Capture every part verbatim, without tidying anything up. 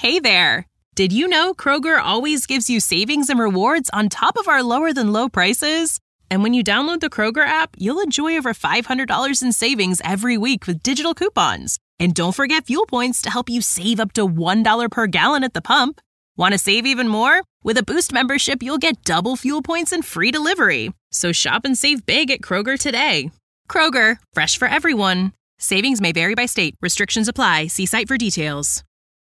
Hey there! Did you know Kroger always gives you savings and rewards on top of our lower-than-low prices? And when you download the Kroger app, you'll enjoy over five hundred dollars in savings every week with digital coupons. And don't forget fuel points to help you save up to one dollar per gallon at the pump. Want to save even more? With a Boost membership, you'll get double fuel points and free delivery. So shop and save big at Kroger today. Kroger, fresh for everyone. Savings may vary by state. Restrictions apply. See site for details.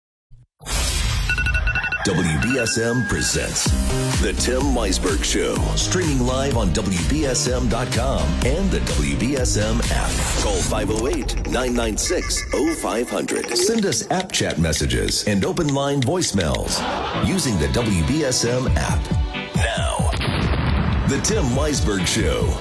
W B S M presents The Tim Weisberg Show, streaming live on W B S M dot com and the W B S M app. Call five oh eight, nine nine six, oh five hundred. Send us app chat messages and open line voicemails using the W B S M app. Now, The Tim Weisberg Show.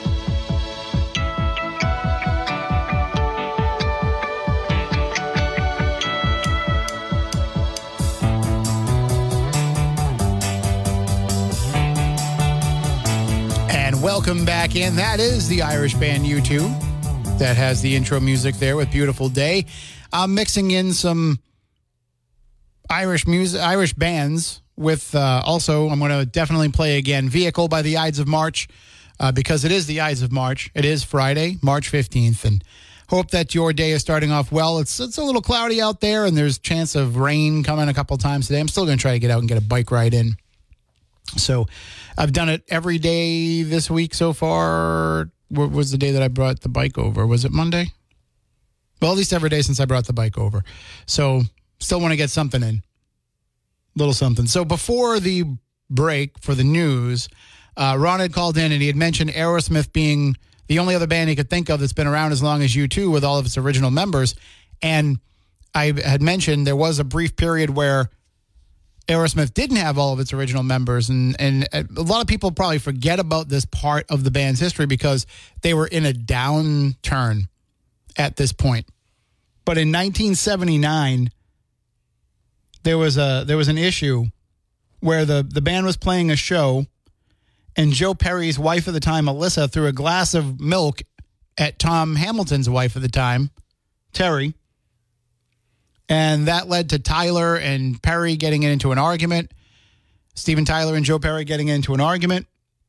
Welcome back in. That is the Irish band U two that has the intro music there with Beautiful Day. I'm mixing in some Irish music, Irish bands with uh, also, I'm going to definitely play again Vehicle by the Ides of March uh, because it is the Ides of March. It is Friday, March fifteenth, and hope that your day is starting off well. It's it's a little cloudy out there and there's a chance of rain coming a couple times today. I'm still going to try to get out and get a bike ride in. So I've done it every day this week so far. What was the day that I brought the bike over? Was it Monday? Well, at least every day since I brought the bike over. So still want to get something in. Little something. So before the break for the news, uh, Ron had called in and he had mentioned Aerosmith being the only other band he could think of that's been around as long as U two with all of its original members. And I had mentioned there was a brief period where Aerosmith didn't have all of its original members, and, and a lot of people probably forget about this part of the band's history because they were in a downturn at this point. But in nineteen seventy-nine, there was a there was an issue where the, the band was playing a show, and Joe Perry's wife at the time, Alyssa, threw a glass of milk at Tom Hamilton's wife at the time, Terry. And that led to Tyler and Perry getting into an argument. Steven Tyler and Joe Perry getting into an argument.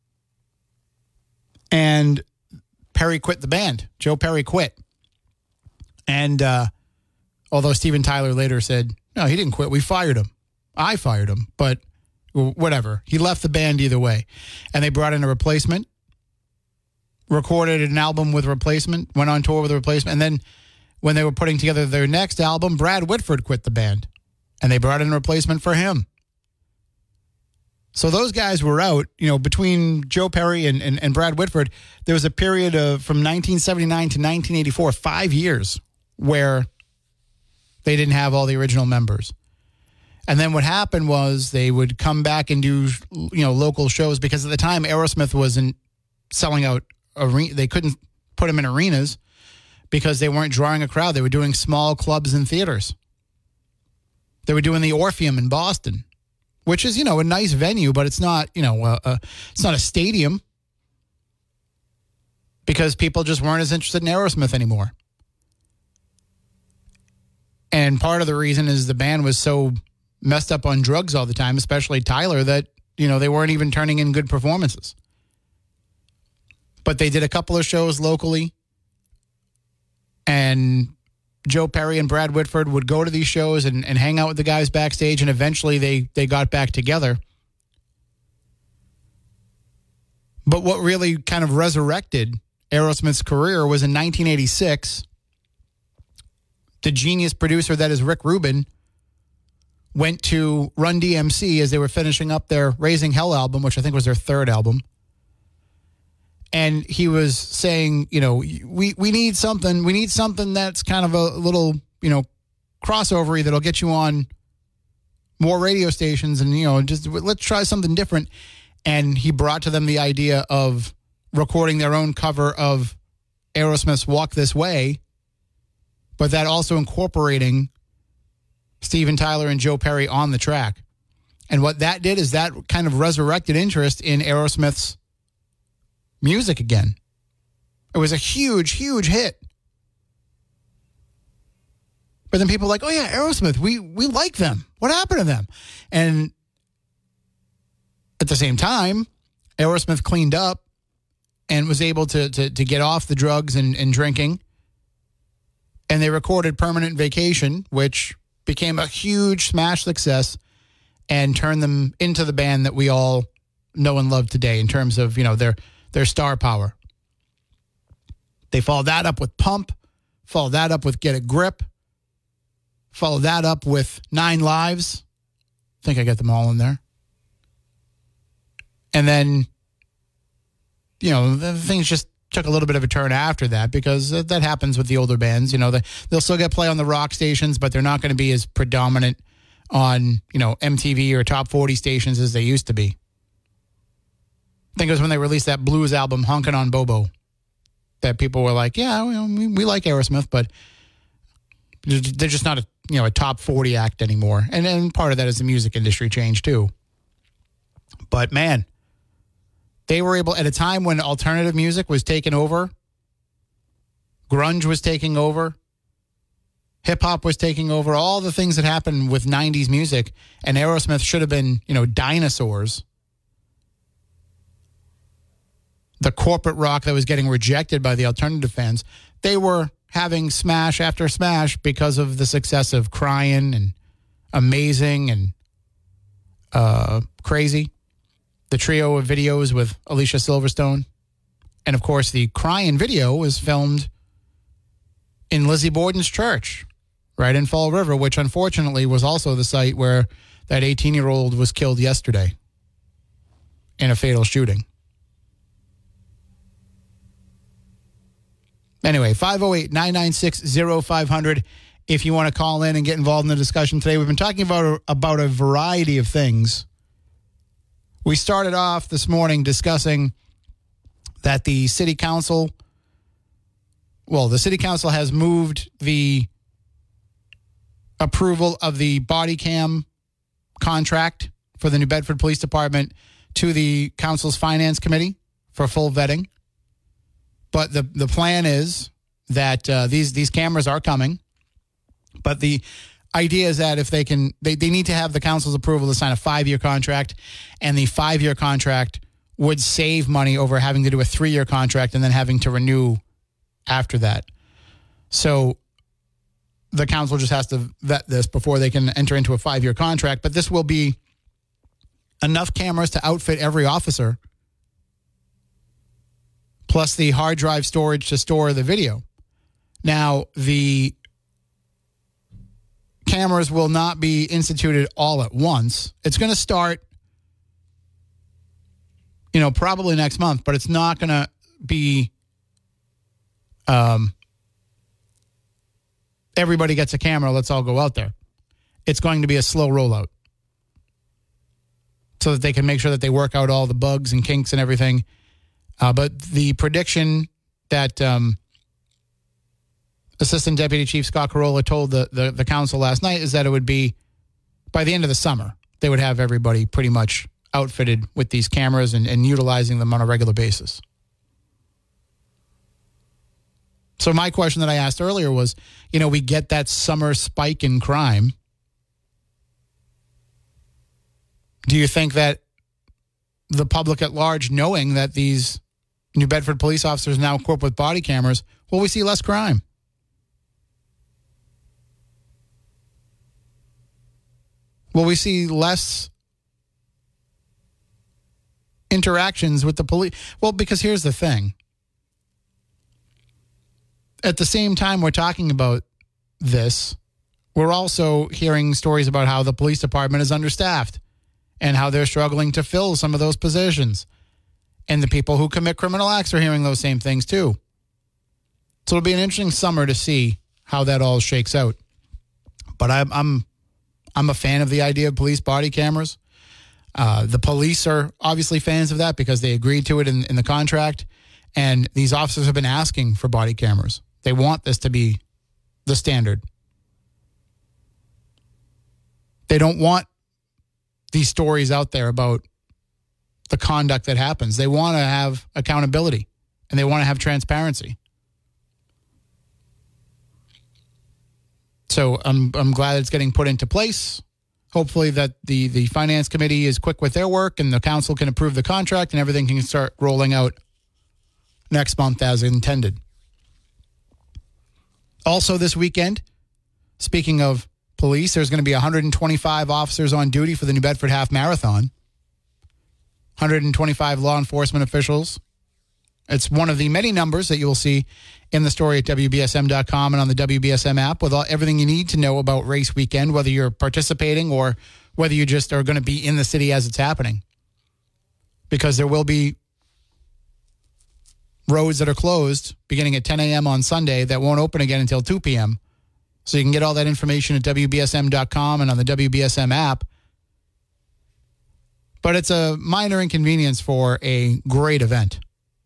And Perry quit the band. Joe Perry quit. And uh, although Steven Tyler later said, no, he didn't quit. We fired him. I fired him. But whatever. He left the band either way. And they brought in a replacement. Recorded an album with a replacement. Went on tour with a replacement. And then when they were putting together their next album, Brad Whitford quit the band. And they brought in a replacement for him. So those guys were out, you know, between Joe Perry and, and, and Brad Whitford, there was a period of from nineteen seventy-nine to nineteen eighty-four, five years, where they didn't have all the original members. And then what happened was they would come back and do, you know, local shows because at the time Aerosmith wasn't selling out, are- they couldn't put them in arenas, because they weren't drawing a crowd. They were doing small clubs and theaters. They were doing the Orpheum in Boston, which is, you know, a nice venue, but it's not, you know, uh, uh, it's not a stadium because people just weren't as interested in Aerosmith anymore. And part of the reason is the band was so messed up on drugs all the time, especially Tyler, that, you know, they weren't even turning in good performances. But they did a couple of shows locally. And Joe Perry and Brad Whitford would go to these shows and, and hang out with the guys backstage, and eventually they, they got back together. But what really kind of resurrected Aerosmith's career was in nineteen eighty-six. The genius producer that is Rick Rubin went to Run D M C as they were finishing up their Raising Hell album, which I think was their third album. And he was saying, you know, we, we need something, we need something that's kind of a little, you know, crossovery that'll get you on more radio stations and, you know, just let's try something different. And he brought to them the idea of recording their own cover of Aerosmith's Walk This Way, but that also incorporating Steven Tyler and Joe Perry on the track. And what that did is that kind of resurrected interest in Aerosmith's music again. It was a huge, huge hit. But then people are like, oh, yeah, Aerosmith, we we like them. What happened to them? And at the same time, Aerosmith cleaned up and was able to to, to get off the drugs and, and drinking. And they recorded Permanent Vacation, which became a huge smash success and turned them into the band that we all know and love today in terms of, you know, their their star power. They followed that up with Pump, followed that up with Get a Grip, followed that up with Nine Lives. I think I got them all in there. And then, you know, the things just took a little bit of a turn after that because that happens with the older bands. You know, they, they'll still get play on the rock stations, but they're not going to be as predominant on, you know, M T V or top forty stations as they used to be. I think it was when they released that blues album, Honkin' on Bobo, that people were like, yeah, we, we like Aerosmith, but they're just not a, you know, a top forty act anymore. And then part of that is the music industry change too. But man, they were able, at a time when alternative music was taking over, grunge was taking over, hip-hop was taking over, all the things that happened with nineties music, and Aerosmith should have been, you know, dinosaurs. The corporate rock that was getting rejected by the alternative fans, they were having smash after smash because of the success of Crying and Amazing and uh, Crazy. The trio of videos with Alicia Silverstone. And, of course, the Crying video was filmed in Lizzie Borden's church, right in Fall River, which, unfortunately, was also the site where that eighteen-year-old was killed yesterday in a fatal shooting. Anyway, five oh eight, nine nine six, oh five hundred if you want to call in and get involved in the discussion today. We've been talking about, about a variety of things. We started off this morning discussing that the city council, well, the city council has moved the approval of the body cam contract for the New Bedford Police Department to the council's finance committee for full vetting. But the, the plan is that uh, these these cameras are coming, but the idea is that if they can, they, they need to have the council's approval to sign a five-year contract, and the five-year contract would save money over having to do a three-year contract and then having to renew after that. So the council just has to vet this before they can enter into a five-year contract, but this will be enough cameras to outfit every officer, plus the hard drive storage to store the video. Now, the cameras will not be instituted all at once. It's going to start, you know, probably next month, but it's not going to be um, everybody gets a camera, let's all go out there. It's going to be a slow rollout so that they can make sure that they work out all the bugs and kinks and everything. Uh, but the prediction that um, Assistant Deputy Chief Scott Carolla told the, the, the council last night is that it would be by the end of the summer, they would have everybody pretty much outfitted with these cameras and, and utilizing them on a regular basis. So my question that I asked earlier was, you know, we get that summer spike in crime. Do you think that the public at large, knowing that these New Bedford police officers now equipped with body cameras, will we see less crime? Will we see less interactions with the police? Well, because here's the thing. At the same time we're talking about this, we're also hearing stories about how the police department is understaffed and how they're struggling to fill some of those positions. And the people who commit criminal acts are hearing those same things too. So it'll be an interesting summer to see how that all shakes out. But I'm I'm I'm a fan of the idea of police body cameras. Uh, the police are obviously fans of that because they agreed to it in, in the contract. And these officers have been asking for body cameras. They want this to be the standard. They don't want these stories out there about the conduct that happens. They want to have accountability and they want to have transparency. So I'm I'm glad it's getting put into place. Hopefully that the, the finance committee is quick with their work and the council can approve the contract and everything can start rolling out next month as intended. Also this weekend, speaking of police, there's going to be one hundred twenty-five officers on duty for the New Bedford Half Marathon. one hundred twenty-five law enforcement officials. It's one of the many numbers that you will see in the story at W B S M dot com and on the W B S M app with all, everything you need to know about race weekend, whether you're participating or whether you just are going to be in the city as it's happening. Because there will be roads that are closed beginning at ten a.m. on Sunday that won't open again until two p.m. So you can get all that information at W B S M dot com and on the W B S M app. But it's a minor inconvenience for a great event.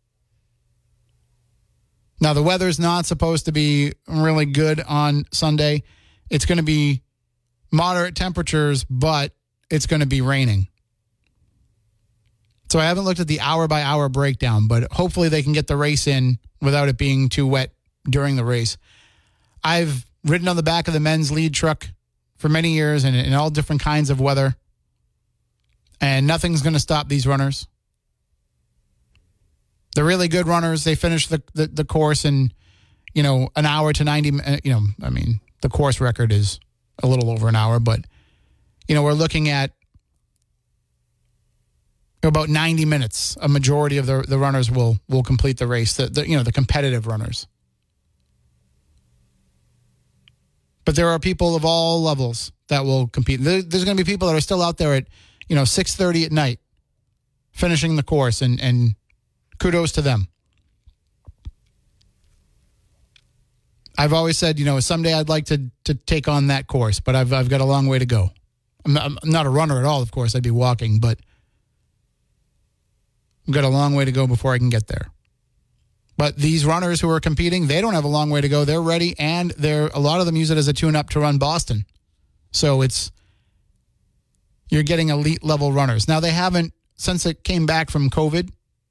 Now, the weather's not supposed to be really good on Sunday. It's going to be moderate temperatures, but it's going to be raining. So I haven't looked at the hour-by-hour breakdown, but hopefully they can get the race in without it being too wet during the race. I've ridden on the back of the men's lead truck for many years and in all different kinds of weather, and nothing's going to stop these runners. The really good runners, they finish the, the, the course in, you know, an hour to ninety, you know, I mean, the course record is a little over an hour, but, you know, we're looking at about ninety minutes. A majority of the, the runners will will complete the race, the, the you know, the competitive runners. But there are people of all levels that will compete. There, there's going to be people that are still out there at, you know, six thirty at night finishing the course, and, and kudos to them. I've always said, you know, someday I'd like to to take on that course, but I've I've got a long way to go. I'm not, I'm not a runner at all, of course. I'd be walking, but I've got a long way to go before I can get there. But these runners who are competing, they don't have a long way to go. They're ready, and they're a lot of them use it as a tune-up to run Boston. So it's you're getting elite level runners. Now they haven't, since it came back from COVID,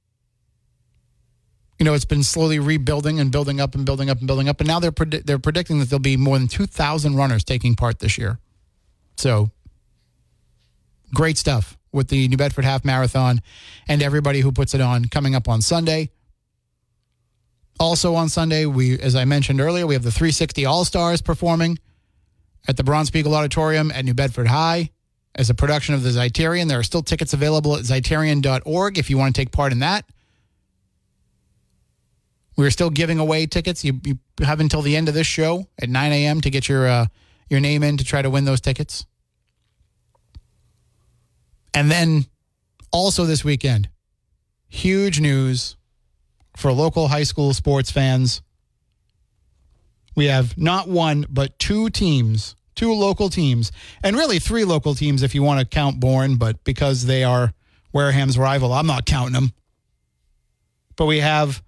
you know, it's been slowly rebuilding and building up and building up and building up. And now they're predi- they're predicting that there'll be more than two thousand runners taking part this year. So great stuff with the New Bedford Half Marathon and everybody who puts it on coming up on Sunday. Also on Sunday, we, as I mentioned earlier, we have the three sixty All-Stars performing at the Bronspiegel Auditorium at New Bedford High as a production of the Zeiterion. There are still tickets available at zeiterion dot org if you want to take part in that. We're still giving away tickets. You, you have until the end of this show at nine a.m. to get your uh, your name in to try to win those tickets. And then also this weekend, huge news for local high school sports fans. We have not one, but two teams, two local teams, and really three local teams if you want to count Bourne, but because they are Wareham's rival, I'm not counting them. But we have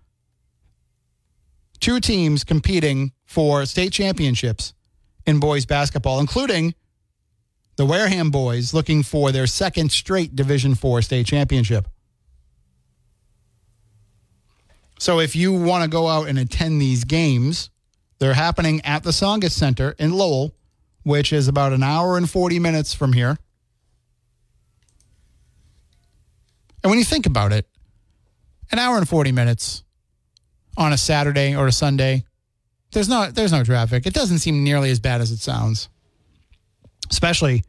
two teams competing for state championships in boys basketball, including the Wareham boys looking for their second straight Division four state championship. So if you want to go out and attend these games, they're happening at the Tsongas Center in Lowell, which is about an hour and forty minutes from here. And when you think about it, an hour and forty minutes on a Saturday or a Sunday, there's no, there's no traffic. It doesn't seem nearly as bad as it sounds, especially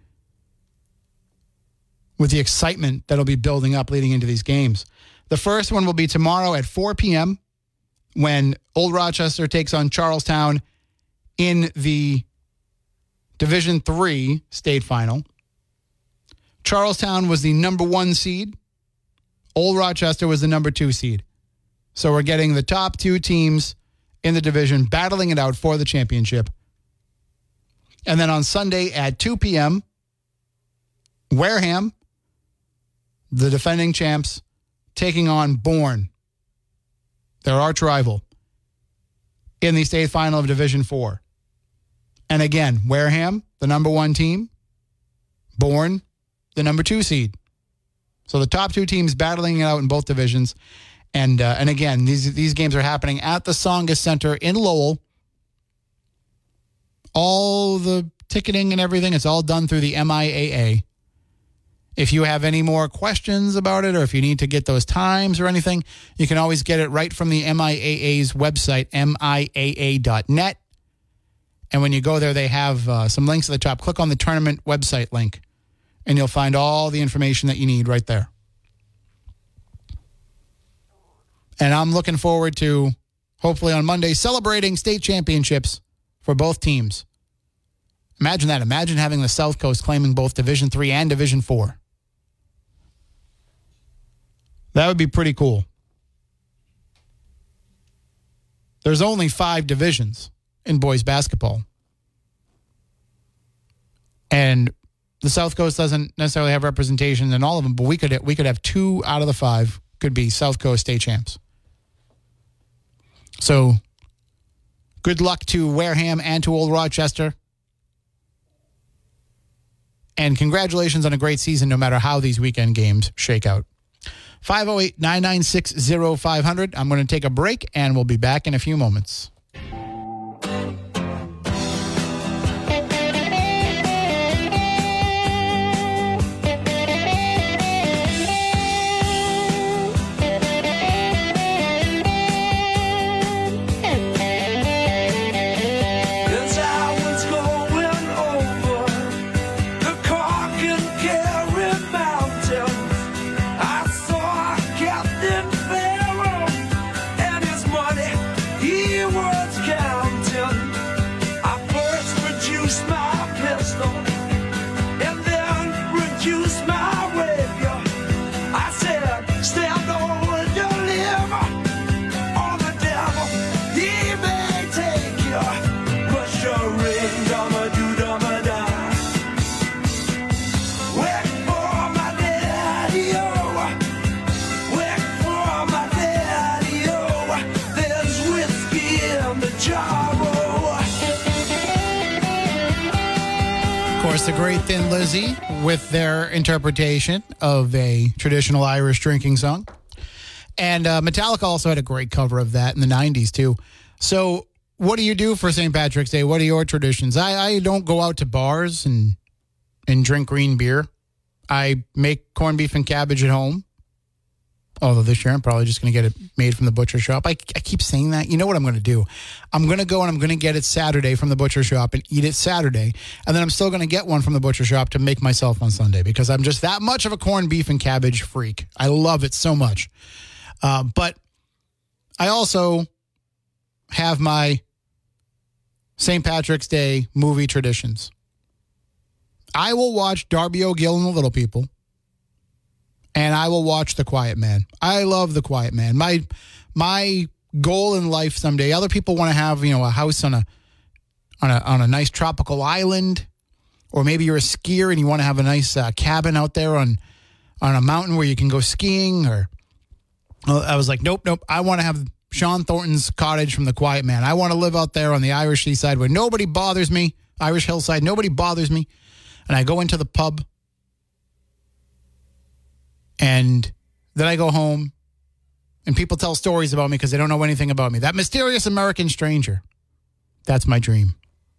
with the excitement that'll be building up leading into these games. The first one will be tomorrow at four p.m. when Old Rochester takes on Charlestown in the Division three state final. Charlestown was the number one seed. Old Rochester was the number two seed. So we're getting the top two teams in the division battling it out for the championship. And then on Sunday at two p.m., Wareham, the defending champs, taking on Bourne, their arch rival, in the state final of Division four. And again, Wareham, the number one team, Bourne, the number two seed. So the top two teams battling it out in both divisions. And uh, and again, these these games are happening at the Tsongas Center in Lowell All the ticketing and everything, it's all done through the M I A A. If you have any more questions about it or if you need to get those times or anything, you can always get it right from the M I A A's website, M I A A dot net. And when you go there, they have uh, some links at the top. Click on the tournament website link, and you'll find all the information that you need right there. And I'm looking forward to, hopefully on Monday, celebrating state championships for both teams. Imagine that. Imagine having the South Coast claiming both Division three and Division four. That would be pretty cool. There's only five divisions in boys basketball. And the South Coast doesn't necessarily have representation in all of them, but we could we could have two out of the five could be South Coast state champs. So good luck to Wareham and to Old Rochester. And congratulations on a great season, no matter how these weekend games shake out. five oh eight, nine nine six, oh five hundred. I'm going to take a break, and we'll be back in a few moments. The Great Thin Lizzy with their interpretation of a traditional Irish drinking song. And uh, Metallica also had a great cover of that in the nineties, too. So what do you do for Saint Patrick's Day? What are your traditions? I, I don't go out to bars and and drink green beer. I make corned beef and cabbage at home. Although this year I'm probably just going to get it made from the butcher shop. I, I keep saying that. You know what I'm going to do? I'm going to go and I'm going to get it Saturday from the butcher shop and eat it Saturday. And then I'm still going to get one from the butcher shop to make myself on Sunday because I'm just that much of a corned beef and cabbage freak. I love it so much. Uh, but I also have my Saint Patrick's Day movie traditions. I will watch Darby O'Gill and the Little People. And I will watch The Quiet Man. I love The Quiet Man. My my goal in life someday. Other people want to have, you know, a house on a on a on a nice tropical island, or maybe you're a skier and you want to have a nice uh, cabin out there on on a mountain where you can go skiing. Or well, I was like, nope, nope. I want to have Sean Thornton's cottage from The Quiet Man. I want to live out there on the Irish seaside where nobody bothers me. Irish hillside, nobody bothers me. And I go into the pub. And then I go home, and people tell stories about me because they don't know anything about me. That mysterious American stranger. That's my dream.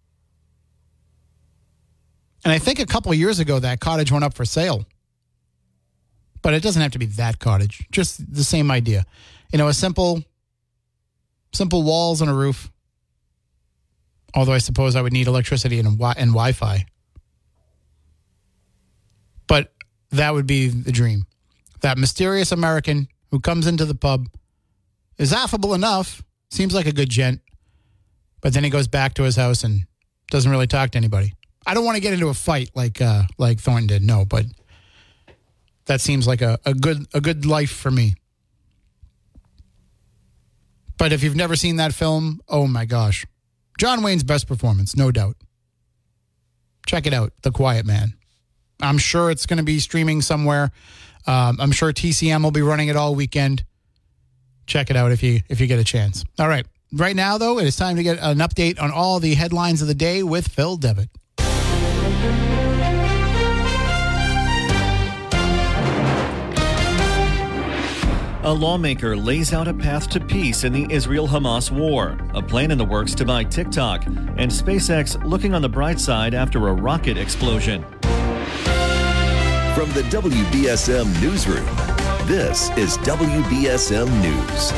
And I think a couple of years ago, that cottage went up for sale. But it doesn't have to be that cottage. Just the same idea. You know, a simple, simple walls and a roof. Although I suppose I would need electricity and, wi- and Wi-Fi. But that would be the dream. That mysterious American who comes into the pub is affable enough, seems like a good gent, but then he goes back to his house and doesn't really talk to anybody. I don't want to get into a fight like uh, like Thornton did, no, but that seems like a, a good a good life for me. But if you've never seen that film, oh my gosh. John Wayne's best performance, no doubt. Check it out, The Quiet Man. I'm sure it's going to be streaming somewhere. Um, I'm sure T C M will be running it all weekend. Check it out if you if you get a chance. All right. Right now, though, it is time to get an update on all the headlines of the day with Phil Devitt. A lawmaker lays out a path to peace in the Israel-Hamas war. A plan in the works to buy TikTok. And SpaceX looking on the bright side after a rocket explosion. From the W B S M Newsroom, this is W B S M News.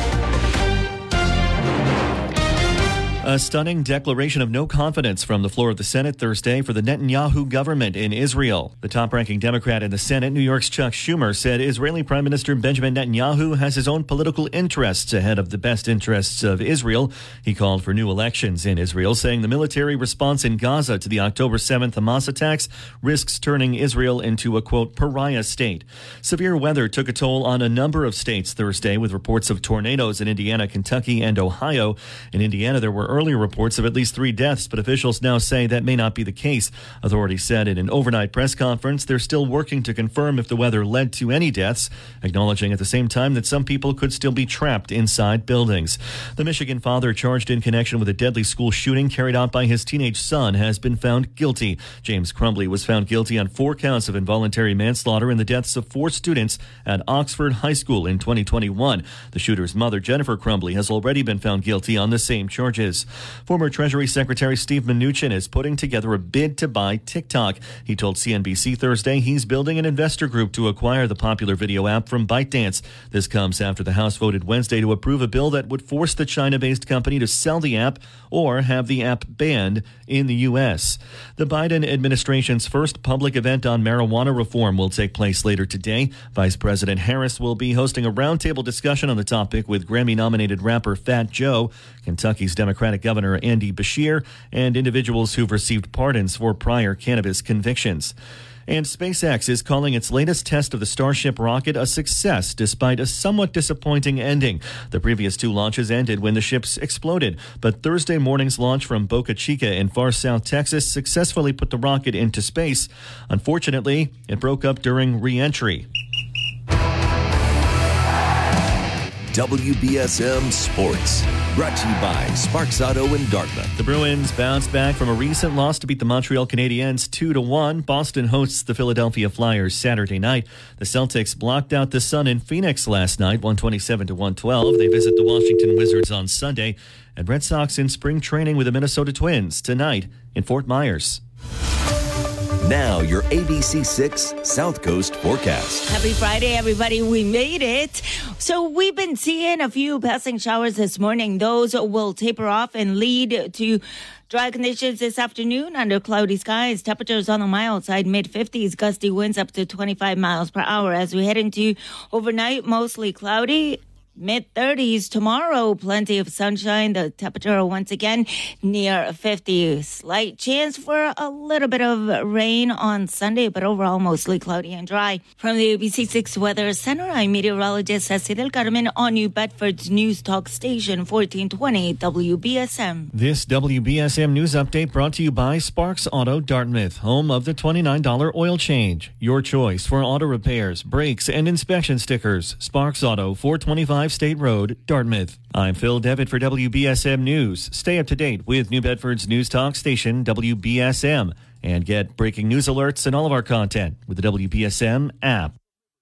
A stunning declaration of no confidence from the floor of the Senate Thursday for the Netanyahu government in Israel. The top-ranking Democrat in the Senate, New York's Chuck Schumer, said Israeli Prime Minister Benjamin Netanyahu has his own political interests ahead of the best interests of Israel. He called for new elections in Israel, saying the military response in Gaza to the October seventh Hamas attacks risks turning Israel into a, quote, pariah state. Severe weather took a toll on a number of states Thursday, with reports of tornadoes in Indiana, Kentucky, and Ohio. In Indiana, there were earlier reports of at least three deaths, but officials now say that may not be the case. Authorities said in an overnight press conference they're still working to confirm if the weather led to any deaths, acknowledging at the same time that some people could still be trapped inside buildings. The Michigan father charged in connection with a deadly school shooting carried out by his teenage son has been found guilty. James Crumbly was found guilty on four counts of involuntary manslaughter in the deaths of four students at Oxford High School in twenty twenty-one. The shooter's mother, Jennifer Crumbly, has already been found guilty on the same charges. Former Treasury Secretary Steve Mnuchin is putting together a bid to buy TikTok. He told C N B C Thursday he's building an investor group to acquire the popular video app from ByteDance. This comes after the House voted Wednesday to approve a bill that would force the China-based company to sell the app or have the app banned in the U S. The Biden administration's first public event on marijuana reform will take place later today. Vice President Harris will be hosting a roundtable discussion on the topic with Grammy-nominated rapper Fat Joe, Kentucky's Democratic Governor Andy Beshear, and individuals who've received pardons for prior cannabis convictions. And SpaceX is calling its latest test of the Starship rocket a success despite a somewhat disappointing ending. The previous two launches ended when the ships exploded, but Thursday morning's launch from Boca Chica in far south Texas successfully put the rocket into space. Unfortunately, it broke up during re-entry. W B S M Sports, brought to you by Sparks Auto in Dartmouth. The Bruins bounced back from a recent loss to beat the Montreal Canadiens two to one. Boston hosts the Philadelphia Flyers Saturday night. The Celtics blocked out the Sun in Phoenix last night, one twenty-seven to one twelve. They visit the Washington Wizards on Sunday. And Red Sox in spring training with the Minnesota Twins tonight in Fort Myers. Now, your A B C six South Coast forecast. Happy Friday, everybody. We made it. So we've been seeing a few passing showers this morning. Those will taper off and lead to dry conditions this afternoon under cloudy skies. Temperatures on the mild side, mid-fifties, gusty winds up to twenty-five miles per hour. As we head into overnight, mostly cloudy. Mid-thirties tomorrow, plenty of sunshine. The temperature once again near fifty. Slight chance for a little bit of rain on Sunday, but overall mostly cloudy and dry. From the A B C six Weather Center, I'm meteorologist Ceci Del Carmen on New Bedford's News Talk Station, fourteen twenty W B S M. This W B S M News Update brought to you by Sparks Auto Dartmouth, home of the twenty-nine dollars oil change. Your choice for auto repairs, brakes, and inspection stickers. Sparks Auto, four twenty-five State Road, Dartmouth. I'm Phil Devitt for W B S M News. Stay up to date with New Bedford's News Talk Station, W B S M, and get breaking news alerts and all of our content with the W B S M app.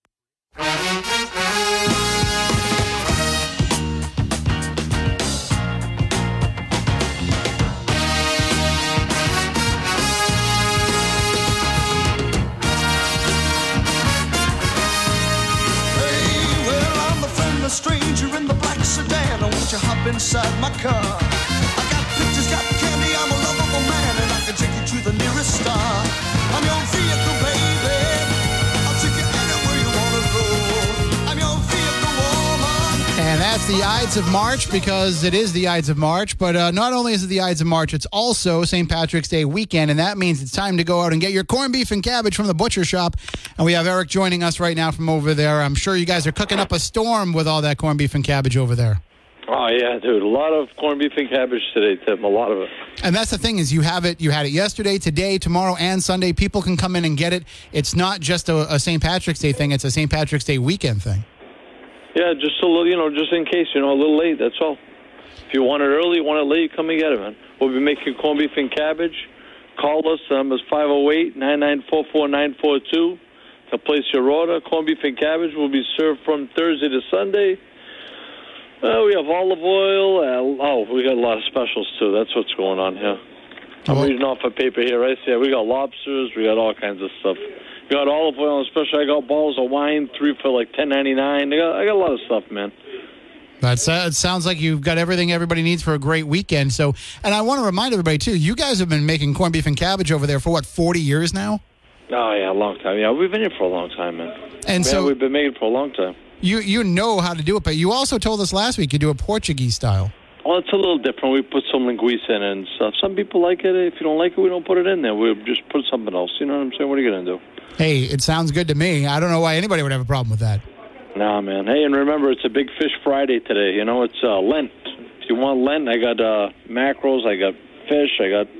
Stranger in the black sedan, won't you hop inside my car? I got pictures, got candy, I'm a lovable man, and I can take you to the nearest star. I'm your vehicle, baby. I'll take you anywhere you want to go. I'm your vehicle, woman. And that's the Ides of March, because it is the Ides of March. But uh, not only is it the Ides of March, it's also Saint Patrick's Day weekend, and that means it's time to go out and get your corned beef and cabbage from the butcher shop. And we have Eric joining us right now from over there. I'm sure you guys are cooking up a storm with all that corned beef and cabbage over there. Oh, yeah, dude. A lot of corned beef and cabbage today, Tim. A lot of it. And that's the thing is you have it. You had it yesterday, today, tomorrow, and Sunday. People can come in and get it. It's not just a, a Saint Patrick's Day thing. It's a Saint Patrick's Day weekend thing. Yeah, just a little, you know, just in case, you know, a little late, that's all. If you want it early, you want it late, come and get it, man. We'll be making corned beef and cabbage. Call us. The number is five oh eight, nine nine four, four nine four two. to place your order. Corned beef and cabbage will be served from Thursday to Sunday. Uh, we have olive oil. Uh, oh, we got a lot of specials, too. That's what's going on here. I'm Oh. reading off a paper here. Right there. We got lobsters. We got all kinds of stuff. We got olive oil on special. I got bottles of wine, three for like ten ninety-nine. I got, I got a lot of stuff, man. That's, uh, it sounds like you've got everything everybody needs for a great weekend. So, and I want to remind everybody, too, you guys have been making corned beef and cabbage over there for, what, forty years now? Oh, yeah, a long time. Yeah, we've been here for a long time, man. And yeah, so we've been making it for a long time. you you know how to do it, but you also told us last week you do a Portuguese style. Well, it's a little different. We put some linguiça in it and stuff. Some people like it. If you don't like it, we don't put it in there. We just put something else. You know what I'm saying? What are you going to do? Hey, it sounds good to me. I don't know why anybody would have a problem with that. Nah, man. Hey, and remember, it's a big fish Friday today. You know, it's uh, Lent. If you want Lent, I got uh, mackerels, I got fish, I got,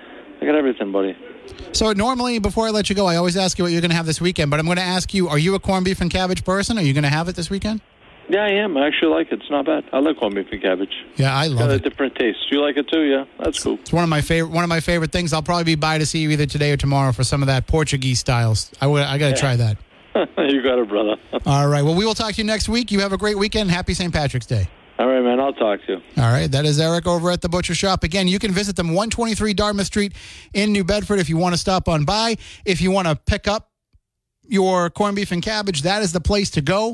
I got everything, buddy. So normally, before I let you go, I always ask you what you're going to have this weekend. But I'm going to ask you, are you a corned beef and cabbage person? Are you going to have it this weekend? Yeah, I am. I actually like it. It's not bad. I like corned beef and cabbage. Yeah, I It's love got a it. different taste. You like it too? Yeah, that's cool. It's one of my favorite one of my favorite things. I'll probably be by to see you either today or tomorrow for some of that Portuguese styles. I, I got to try that. You got it, brother. All right. Well, we will talk to you next week. You have a great weekend. Happy Saint Patrick's Day. All right, man. I'll talk to you. All right. That is Eric over at the Butcher Shop. Again, you can visit them one twenty-three Dartmouth Street in New Bedford if you want to stop on by. If you want to pick up your corned beef and cabbage, that is the place to go.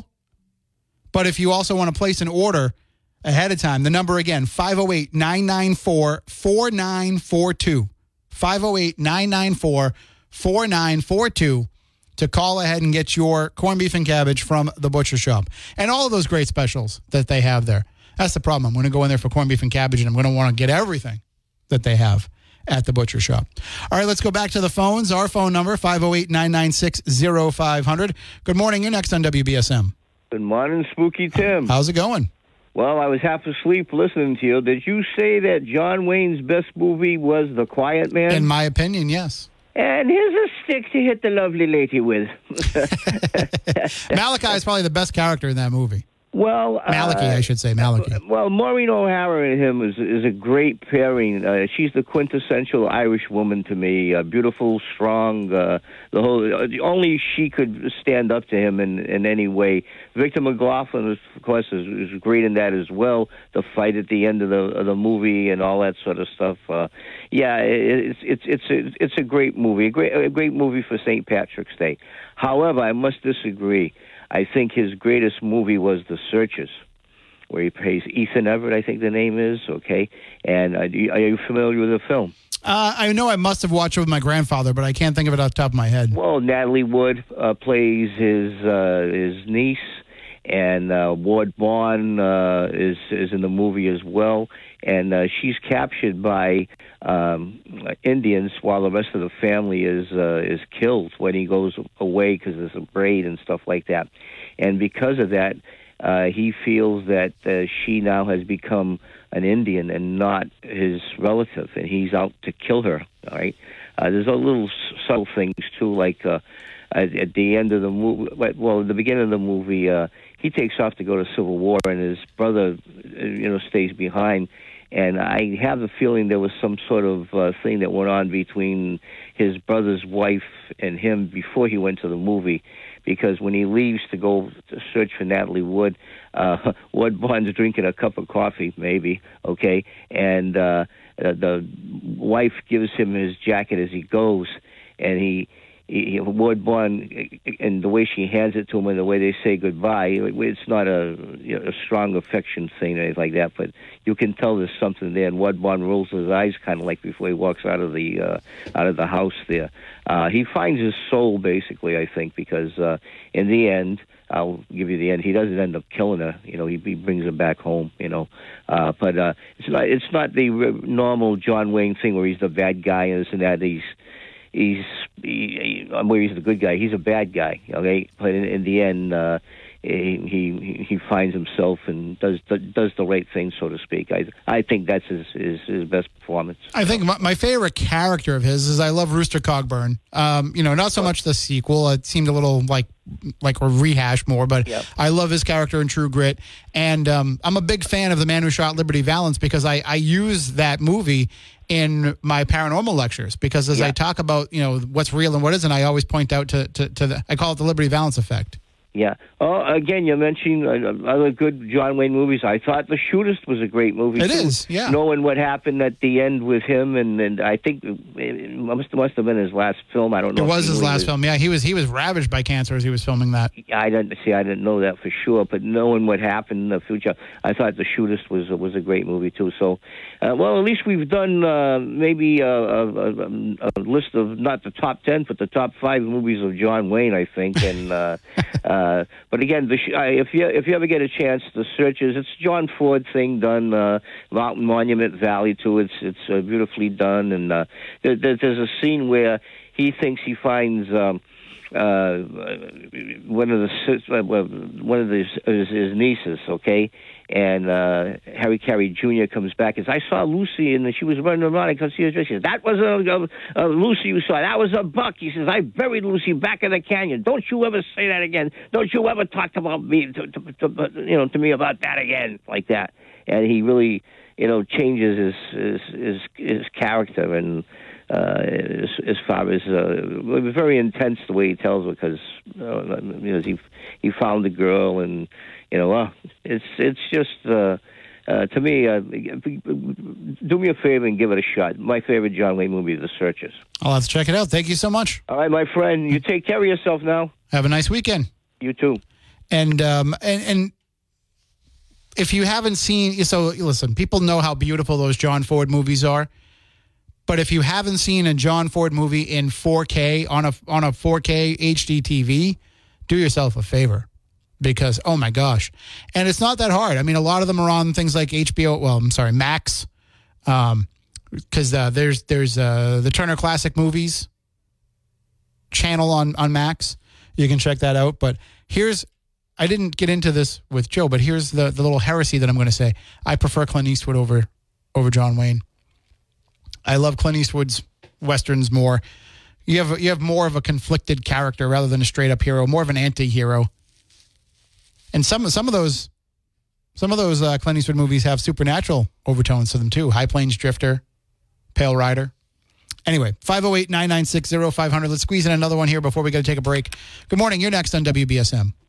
But if you also want to place an order ahead of time, the number again, five oh eight, nine nine four, four nine four two. five oh eight, nine nine four, four nine four two to call ahead and get your corned beef and cabbage from the Butcher Shop. And all of those great specials that they have there. That's the problem. I'm going to go in there for corned beef and cabbage, and I'm going to want to get everything that they have at the Butcher Shop. All right, let's go back to the phones. Our phone number, five oh eight, nine nine six, oh five hundred. Good morning. You're next on W B S M. Good morning, Spooky Tim. How's it going? Well, I was half asleep listening to you. Did you say that John Wayne's best movie was The Quiet Man? In my opinion, yes. And here's a stick to hit the lovely lady with. Malachi is probably the best character in that movie. Well, Malachi, uh, I should say, Malachi. Well, Maureen O'Hara and him is is a great pairing. Uh, she's the quintessential Irish woman to me. Uh, beautiful, strong. Uh, the whole uh, only she could stand up to him in, in any way. Victor McLaughlin, is, of course, is, is great in that as well. The fight at the end of the of the movie and all that sort of stuff. Uh, yeah, it, it's it's it's a, it's a great movie. A great a great movie for Saint Patrick's Day. However, I must disagree. I think his greatest movie was The Searchers, where he plays Ethan Everett, I think the name is, okay? And uh, are you familiar with the film? Uh, I know I must have watched it with my grandfather, but I can't think of it off the top of my head. Well, Natalie Wood uh, plays his uh, his niece, and uh, Ward Bond uh, is is in the movie as well. And uh, she's captured by um, Indians while the rest of the family is uh, is killed when he goes away because there's a braid and stuff like that. And because of that, uh, he feels that uh, she now has become an Indian and not his relative, and he's out to kill her. All right. Uh, there's a little subtle things too, like uh, at, at the end of the movie. Well, at the beginning of the movie, uh, he takes off to go to Civil War, and his brother, you know, stays behind. And I have the feeling there was some sort of uh, thing that went on between his brother's wife and him before he went to the movie, because when he leaves to go to search for Natalie Wood, uh, Ward Bond's drinking a cup of coffee, maybe, okay, and uh, the wife gives him his jacket as he goes, and he, he Ward Bond, and the way she hands it to him and the way they say goodbye, it's not a, you know, a strong affection thing or anything like that, but you can tell there's something there. And Ward Bond rolls his eyes kind of like before he walks out of the uh, out of the house there. Uh, he finds his soul, basically, I think, because uh, in the end, I'll give you the end. He doesn't end up killing her. You know, he, he brings her back home. You know, uh, but uh, it's not it's not the normal John Wayne thing where he's the bad guy and this and that. He's He's he, where he's the good guy. He's a bad guy, okay. But in, in the end, uh, he, he he finds himself and does does the right thing, so to speak. I I think that's his his, his best performance. I think my, my favorite character of his is I love Rooster Cogburn. Um, you know, not so much the sequel. It seemed a little like like a rehash more, but Yep. I love his character in True Grit. And um, I'm a big fan of The Man Who Shot Liberty Valance because I, I use that movie in my paranormal lectures, because as Yeah. I talk about, you know, what's real and what isn't, I always point out to, to, to the, I call it the Liberty Valance effect. Yeah. Oh, again, you're mentioning uh, other good John Wayne movies. I thought The Shootist was a great movie. It too. is, yeah. Knowing what happened at the end with him, and, and I think it must, must have been his last film. I don't know. It if was he his really last was- film. Yeah, he was he was ravaged by cancer as he was filming that. I didn't see. I didn't know that for sure, but knowing what happened in the future, I thought The Shootist was was a great movie too. So, uh, well, at least we've done uh, maybe a, a, a, a list of not the top ten, but the top five movies of John Wayne, I think. And uh, uh, but again, the sh- I, if you if you ever get a chance, the searches. It's John Ford thing done. Uh, Mountain Monument Valley too. It's it's uh, beautifully done, and uh, there, there, there's a scene where he thinks he finds. Um, Uh, one of the sis- uh, well, one of his, his, his nieces, okay, and uh, Harry Carey Junior comes back and says, "I saw Lucy, and she was running around. I could see her dress." He says, "That was a, a, a Lucy you saw. That was a buck." He says, "I buried Lucy back in the canyon. Don't you ever say that again. Don't you ever talk about me, to, to, to, you know, to me about that again, like that." And he really, you know, changes his his his, his character and. Uh, as, as far as uh, very intense the way he tells it, because uh, you know, he he found the girl, and you know, uh, it's it's just uh, uh, to me. Uh, do me a favor and give it a shot. My favorite John Wayne movie is The Searchers. I'll have to check it out. Thank you so much. All right, my friend. You take care of yourself now. Have a nice weekend. You too. And um and and if you haven't seen, so listen, people know how beautiful those John Ford movies are. But if you haven't seen a John Ford movie in four K on a on a four K H D T V, do yourself a favor, because oh my gosh, and it's not that hard. I mean, a lot of them are on things like H B O. Well, I'm sorry, Max, um, because uh, there's there's uh, the Turner Classic Movies channel on on Max. You can check that out. But here's, I didn't get into this with Joe, but here's the the little heresy that I'm going to say. I prefer Clint Eastwood over over John Wayne. I love Clint Eastwood's westerns more. You have you have more of a conflicted character rather than a straight up hero, more of an anti-hero. And some some of those some of those uh, Clint Eastwood movies have supernatural overtones to them too. High Plains Drifter, Pale Rider. Anyway, five oh eight, nine nine six, oh five hundred. Let's squeeze in another one here before we got to take a break. Good morning. You're next on W B S M.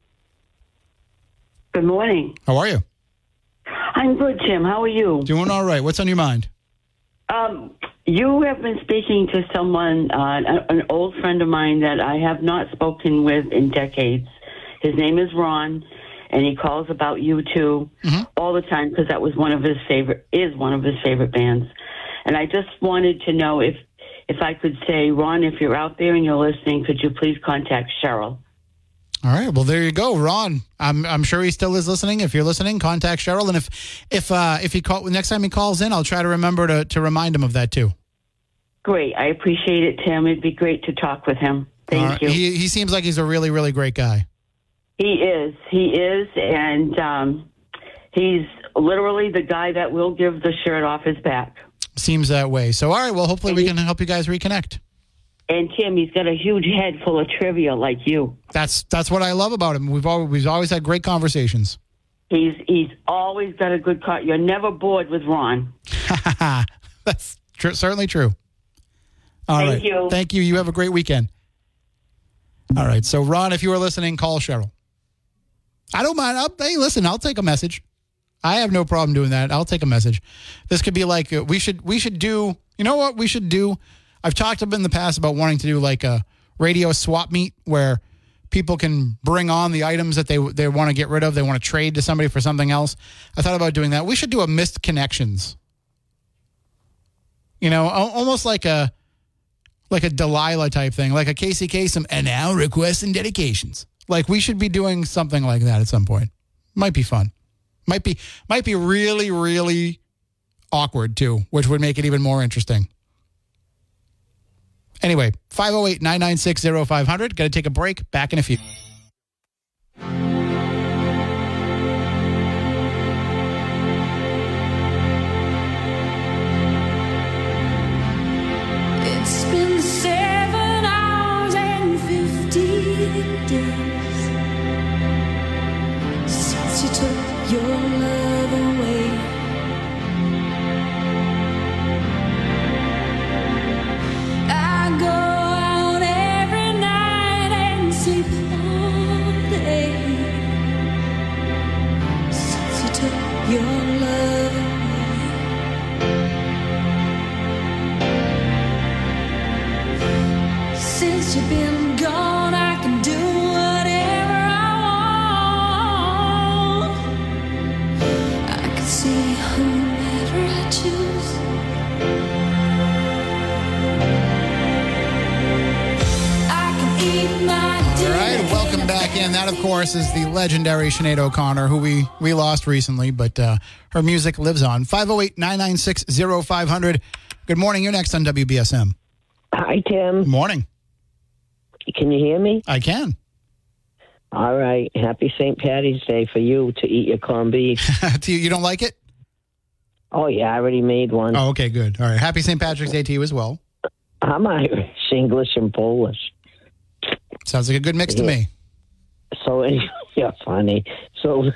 Good morning. How are you? I'm good, Tim. How are you? Doing all right. What's on your mind? Um, you have been speaking to someone, uh, an old friend of mine that I have not spoken with in decades. His name is Ron, and he calls about U two mm-hmm. all the time because that was one of his favorite, is one of his favorite bands. And I just wanted to know if, if I could say, Ron, if you're out there and you're listening, could you please contact Cheryl? All right. Well, there you go, Ron. I'm I'm sure he still is listening. If you're listening, contact Cheryl, and if if uh, if he call next time he calls in, I'll try to remember to to remind him of that too. Great. I appreciate it, Tim. It'd be great to talk with him. Thank right. you. He he seems like he's a really really great guy. He is. He is, and um, he's literally the guy that will give the shirt off his back. Seems that way. So, all right. Well, hopefully and we he, can help you guys reconnect. And Tim, he's got a huge head full of trivia like you. That's that's what I love about him. We've always we've always had great conversations. He's he's always got a good car. You're never bored with Ron. That's tr- certainly true. All Thank right. you. Thank you. You have a great weekend. All right. So, Ron, if you are listening, call Cheryl. I don't mind. I'll, hey, listen, I'll take a message. I have no problem doing that. I'll take a message. This could be like uh, we should we should do. You know what we should do? I've talked in the past about wanting to do like a radio swap meet where people can bring on the items that they they want to get rid of. They want to trade to somebody for something else. I thought about doing that. We should do a missed connections. You know, almost like a like a Delilah type thing, like a Casey Kasem, and now requests and dedications. Like we should be doing something like that at some point. Might be fun. Might be might be really, really awkward too, which would make it even more interesting. Anyway, five oh eight, nine nine six, oh five hundred. Got to take a break. Back in a few. It's been seven hours and fifty days since you took your love away. And that, of course, is the legendary Sinead O'Connor, who we, we lost recently, but uh, her music lives on. five oh eight, nine nine six, oh five hundred. Good morning. You're next on W B S M. Hi, Tim. Morning. Can you hear me? I can. All right. Happy Saint Patty's Day for you to eat your corned beef. You don't like it? Oh, yeah. I already made one. Oh, okay, good. All right. Happy Saint Patrick's Day to you as well. I'm Irish, English, and Polish. Sounds like a good mix to Yeah. me. So, yeah, funny. So,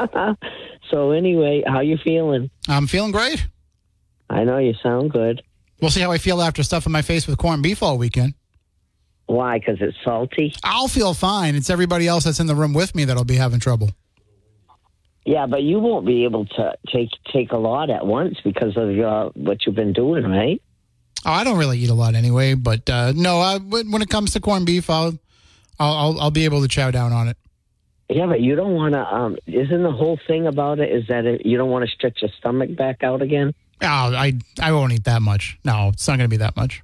so anyway, how you feeling? I'm feeling great. I know you sound good. We'll see how I feel after stuffing my face with corned beef all weekend. Why? Because it's salty? I'll feel fine. It's everybody else that's in the room with me that'll be having trouble. Yeah, but you won't be able to take take a lot at once because of uh, what you've been doing, right? Oh, I don't really eat a lot anyway, but uh, no, I, when it comes to corned beef, I'll, I'll I'll I'll be able to chow down on it. Yeah, but you don't want to. Um, isn't the whole thing about it is that it, you don't want to stretch your stomach back out again? Oh, I I won't eat that much. No, it's not going to be that much.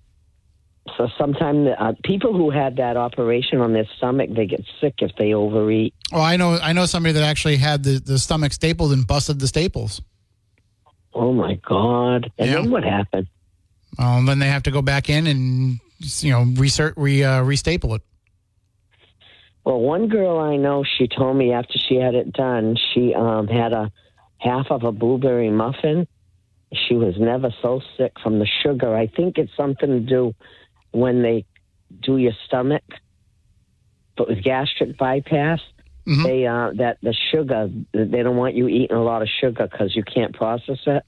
So sometimes uh, people who had that operation on their stomach, they get sick if they overeat. Oh, I know I know somebody that actually had the, the stomach stapled and busted the staples. Oh my God! And Yeah. then what happened? Um, then they have to go back in and you know resert re uh, restaple it. Well, one girl I know, she told me after she had it done, she um, had a half of a blueberry muffin. She was never so sick from the sugar. I think it's something to do when they do your stomach, but with gastric bypass, Mm-hmm. they uh, that the sugar, they don't want you eating a lot of sugar because you can't process it.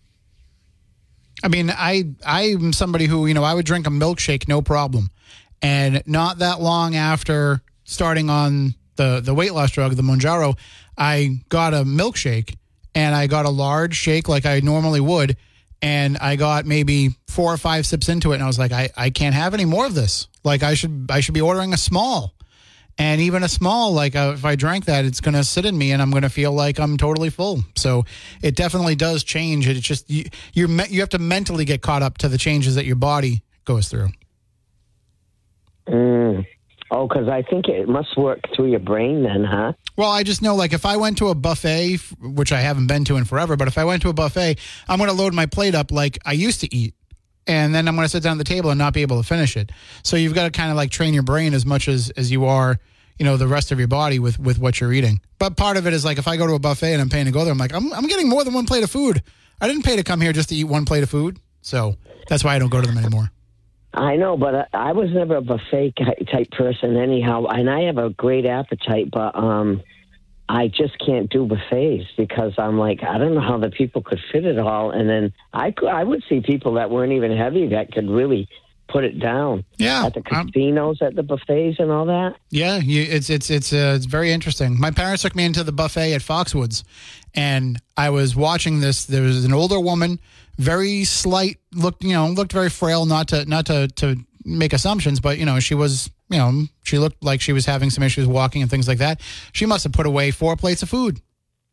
I mean, I I'm somebody who, you know, I would drink a milkshake, no problem. And not that long after starting on the, the weight loss drug, the Mounjaro, I got a milkshake and I got a large shake like I normally would. And I got maybe four or five sips into it. And I was like, I, I can't have any more of this. Like I should, I should be ordering a small. And even a small, like uh, if I drank that, it's going to sit in me and I'm going to feel like I'm totally full. So it definitely does change. It's just, you, you're, me- you have to mentally get caught up to the changes that your body goes through. Mm. Oh, because I think it must work through your brain then, huh? Well, I just know, like, if I went to a buffet, f- which I haven't been to in forever, but if I went to a buffet, I'm going to load my plate up like I used to eat. And then I'm going to sit down at the table and not be able to finish it. So you've got to kind of like train your brain as much as, as you are, you know, the rest of your body with, with what you're eating. But part of it is like if I go to a buffet and I'm paying to go there, I'm like, I'm, I'm getting more than one plate of food. I didn't pay to come here just to eat one plate of food. So that's why I don't go to them anymore. I know, but uh, I was never a buffet ki- type person anyhow. And I have a great appetite, but um, I just can't do buffets because I'm like, I don't know how the people could fit it all. And then I, could, I would see people that weren't even heavy that could really put it down. Yeah. At the casinos, um, at the buffets and all that. Yeah, you, it's it's it's uh, it's very interesting. My parents took me into the buffet at Foxwoods, and I was watching this. There was an older woman, very slight, looked you know looked very frail. Not to not to to make assumptions, but you know she was you know she looked like she was having some issues walking and things like that. She must have put away four plates of food.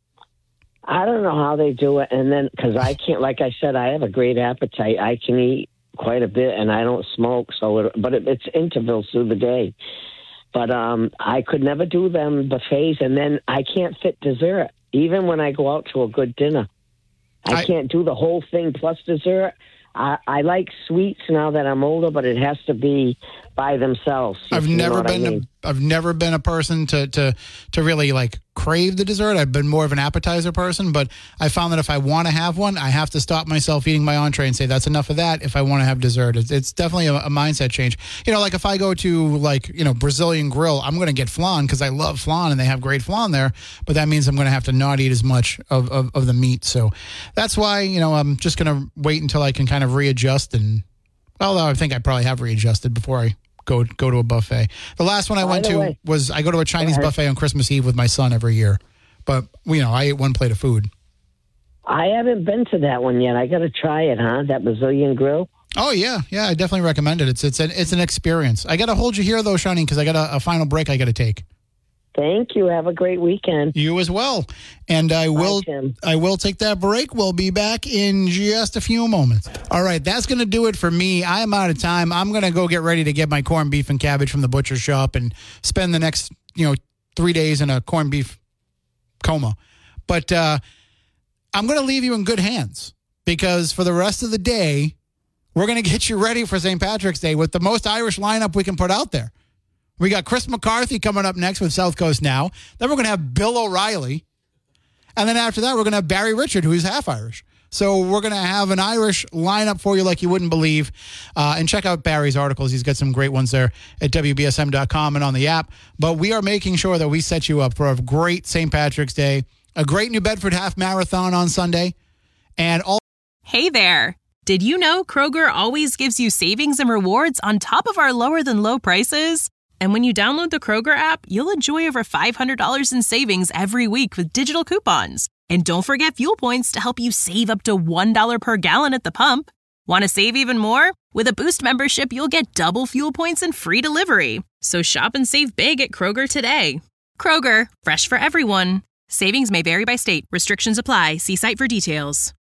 I don't know how they do it, and then because I can't, like I said, I have a great appetite. I can eat quite a bit, and I don't smoke, so it, but it, it's intervals through the day. But um, I could never do them buffets, and then I can't fit dessert. Even when I go out to a good dinner, I, I can't do the whole thing plus dessert. I, I like sweets now that I'm older, but it has to be by themselves. I've never been I mean. a, I've never been a person to, to to really like crave the dessert. I've been more of an appetizer person, but I found that if I want to have one, I have to stop myself eating my entree and say that's enough of that if I want to have dessert. It's, it's definitely a, a mindset change. You know, like if I go to like, you know, Brazilian Grill, I'm going to get flan because I love flan and they have great flan there, but that means I'm going to have to not eat as much of, of, of the meat. So that's why, you know, I'm just going to wait until I can kind of readjust and, although I think I probably have readjusted before I go go to a buffet. The last one I went to way. was I go to a Chinese buffet on Christmas Eve with my son every year. But, you know, I ate one plate of food. I haven't been to that one yet. I got to try it, huh? That Brazilian Grill? Oh, yeah. Yeah, I definitely recommend it. It's it's an, it's an experience. I got to hold you here, though, Shani, because I got a, a final break I got to take. Thank you. Have a great weekend. You as well. And I will Bye, I will take that break. We'll be back in just a few moments. All right, that's going to do it for me. I am out of time. I'm going to go get ready to get my corned beef and cabbage from the butcher shop and spend the next, you know, three days in a corned beef coma. But uh, I'm going to leave you in good hands because for the rest of the day, we're going to get you ready for Saint Patrick's Day with the most Irish lineup we can put out there. We got Chris McCarthy coming up next with South Coast Now. Then we're going to have Bill O'Reilly. And then after that, we're going to have Barry Richard, who's half Irish. So we're going to have an Irish lineup for you like you wouldn't believe. Uh, and check out Barry's articles. He's got some great ones there at W B S M dot com and on the app. But we are making sure that we set you up for a great Saint Patrick's Day, a great New Bedford half marathon on Sunday, and all. Hey there. Did you know Kroger always gives you savings and rewards on top of our lower than low prices? And when you download the Kroger app, you'll enjoy over five hundred dollars in savings every week with digital coupons. And don't forget fuel points to help you save up to one dollar per gallon at the pump. Want to save even more? With a Boost membership, you'll get double fuel points and free delivery. So shop and save big at Kroger today. Kroger, fresh for everyone. Savings may vary by state. Restrictions apply. See site for details.